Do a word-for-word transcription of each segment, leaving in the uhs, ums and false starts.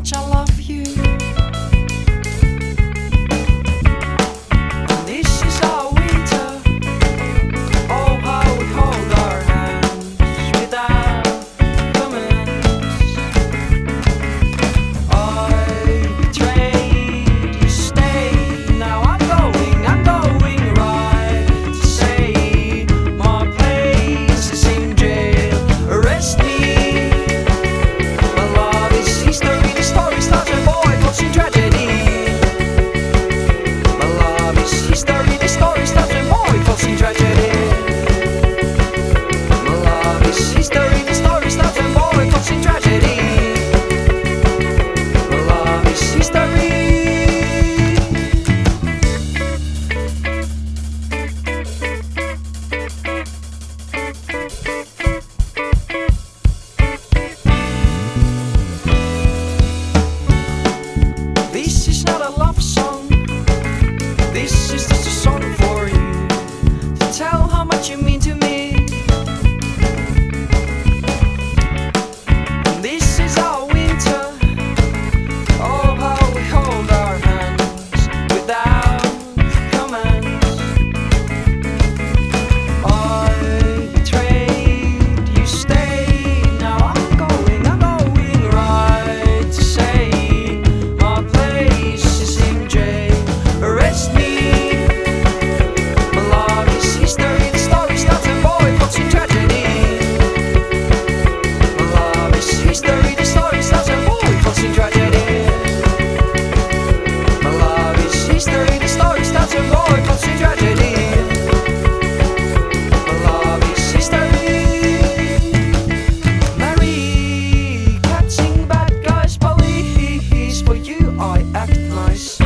much I love you. This is our winter. Oh, how we hold our hands without comments. I betrayed, you stayed. Now I'm going, I'm going right to say my place is in jail. Arrest me. My love is history. The story starts a boy falls in tragedy. My love is history. The story starts a boy falls in tragedy. My love is history. The story starts a boy falls in tragedy. My love is history. This is not a love song. This is just a song for you to tell how much you mean to me. This is our winter. Oh, how we hold our hands without comments. I betrayed, you stayed. Now I'm going, I'm going right to say my place is in jail. Arrest me. My love is history. The story starts a boy falls in tragedy. My love is history. The story starts a boy falls in tragedy. My love is history. The story starts a boy falls in tragedy. My love is history. Mary, catching bad guys, police. For you I act nice.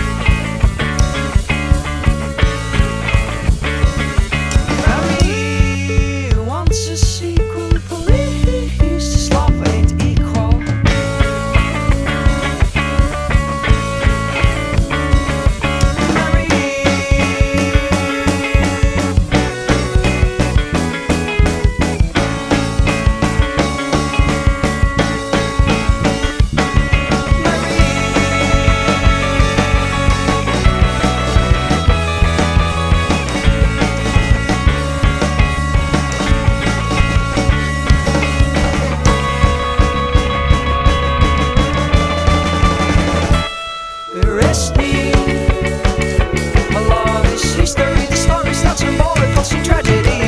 Mary wants a sequel, police. This love ain't equal. Mary, arrest me. My love is history. The story starts a boy falls in tragedy.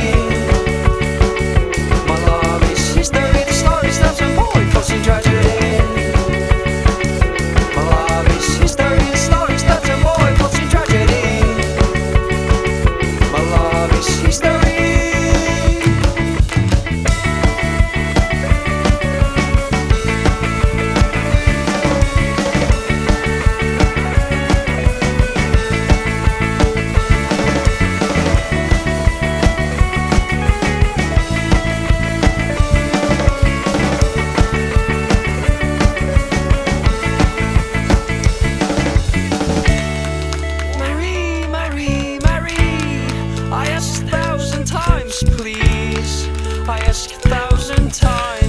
My love is history. The story starts a boy falls in tragedy. My love is history. The story starts a boy falls in tragedy. My love is history. Mary, Mary, Mary, I ask a thousand times, please. I ask a thousand times.